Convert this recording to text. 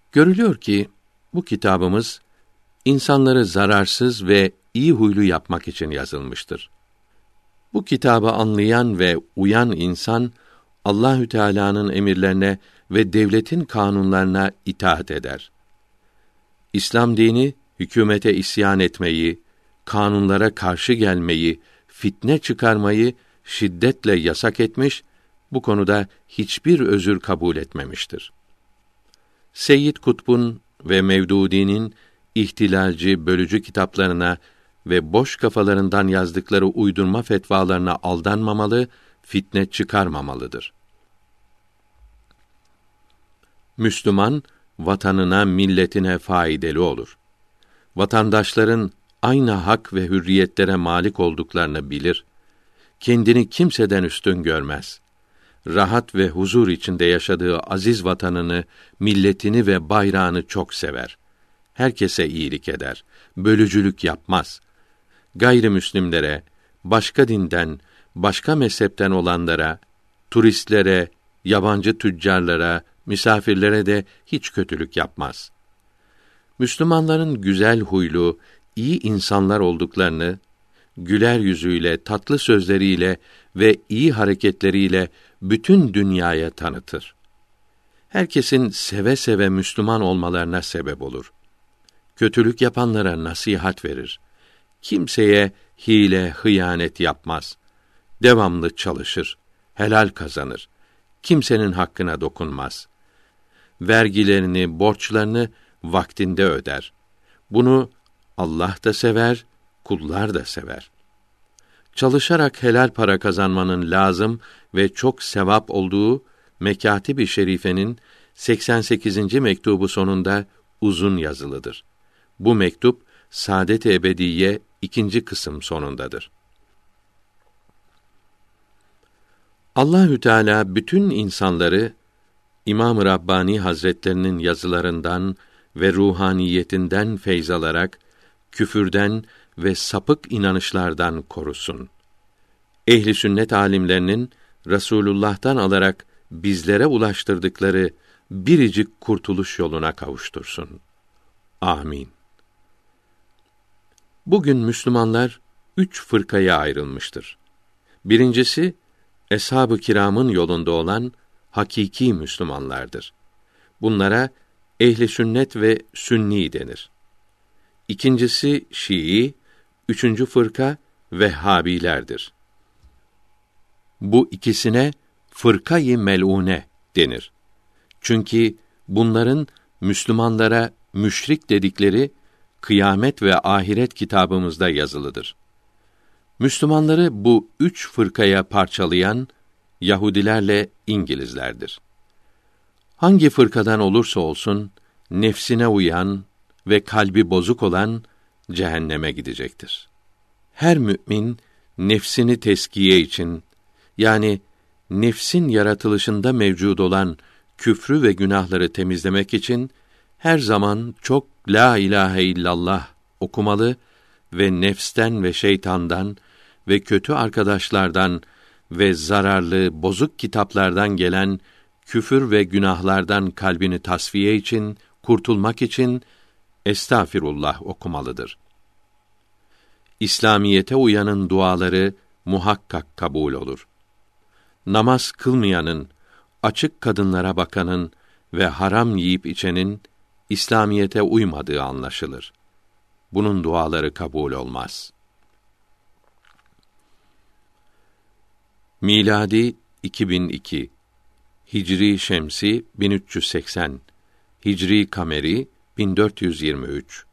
Görülüyor ki bu kitabımız insanları zararsız ve iyi huylu yapmak için yazılmıştır. Bu kitabı anlayan ve uyan insan Allahü Teala'nın emirlerine ve devletin kanunlarına itaat eder. İslam dini hükümete isyan etmeyi, kanunlara karşı gelmeyi, fitne çıkarmayı şiddetle yasak etmiş, bu konuda hiçbir özür kabul etmemiştir. Seyyid Kutb'un ve Mevdudi'nin ihtilalci, bölücü kitaplarına ve boş kafalarından yazdıkları uydurma fetvalarına aldanmamalı, fitne çıkarmamalıdır. Müslüman, vatanına, milletine faydalı olur. Vatandaşların aynı hak ve hürriyetlere malik olduklarını bilir. Kendini kimseden üstün görmez. Rahat ve huzur içinde yaşadığı aziz vatanını, milletini ve bayrağını çok sever. Herkese iyilik eder, bölücülük yapmaz. Gayrimüslimlere, başka dinden, başka mezhepten olanlara, turistlere, yabancı tüccarlara, misafirlere de hiç kötülük yapmaz. Müslümanların güzel huylu, iyi insanlar olduklarını, güler yüzüyle, tatlı sözleriyle ve iyi hareketleriyle bütün dünyaya tanıtır. Herkesin seve seve Müslüman olmalarına sebep olur. Kötülük yapanlara nasihat verir. Kimseye hile, hıyanet yapmaz. Devamlı çalışır, helal kazanır. Kimsenin hakkına dokunmaz. Vergilerini, borçlarını vaktinde öder. Bunu Allah da sever, kullar da sever. Çalışarak helal para kazanmanın lazım ve çok sevap olduğu Mekâtib-i Şerife'nin 88. mektubu sonunda uzun yazılıdır. Bu mektup Saadet-i Ebediyye 2. kısım sonundadır. Allahü Teala bütün insanları İmam-ı Rabbani Hazretlerinin yazılarından ve ruhaniyetinden feyz alarak küfürden ve sapık inanışlardan korusun. Ehli sünnet alimlerinin Resulullah'tan alarak bizlere ulaştırdıkları biricik kurtuluş yoluna kavuştursun. Amin. Bugün Müslümanlar 3 fırkaya ayrılmıştır. Birincisi, Eshab-ı Kiram'ın yolunda olan hakiki Müslümanlardır. Bunlara ehli sünnet ve sünni denir. İkincisi Şii, 3. fırka Vehhabilerdir. Bu ikisine fırkayı mel'une denir. Çünkü bunların Müslümanlara müşrik dedikleri Kıyamet ve Ahiret kitabımızda yazılıdır. Müslümanları bu 3 fırkaya parçalayan Yahudilerle İngilizlerdir. Hangi fırkadan olursa olsun nefsine uyan ve kalbi bozuk olan cehenneme gidecektir. Her mümin nefsini teskiye için, yani nefsin yaratılışında mevcud olan küfrü ve günahları temizlemek için her zaman çok la ilahe illallah okumalı ve nefsten ve şeytandan ve kötü arkadaşlardan ve zararlı, bozuk kitaplardan gelen küfür ve günahlardan kalbini tasfiye için, kurtulmak için estağfirullah okumalıdır. İslamiyete uyanın duaları muhakkak kabul olur. Namaz kılmayanın, açık kadınlara bakanın ve haram yiyip içenin İslamiyete uymadığı anlaşılır. Bunun duaları kabul olmaz. Miladi 2002, Hicri Şemsi 1380, Hicri Kameri 1423.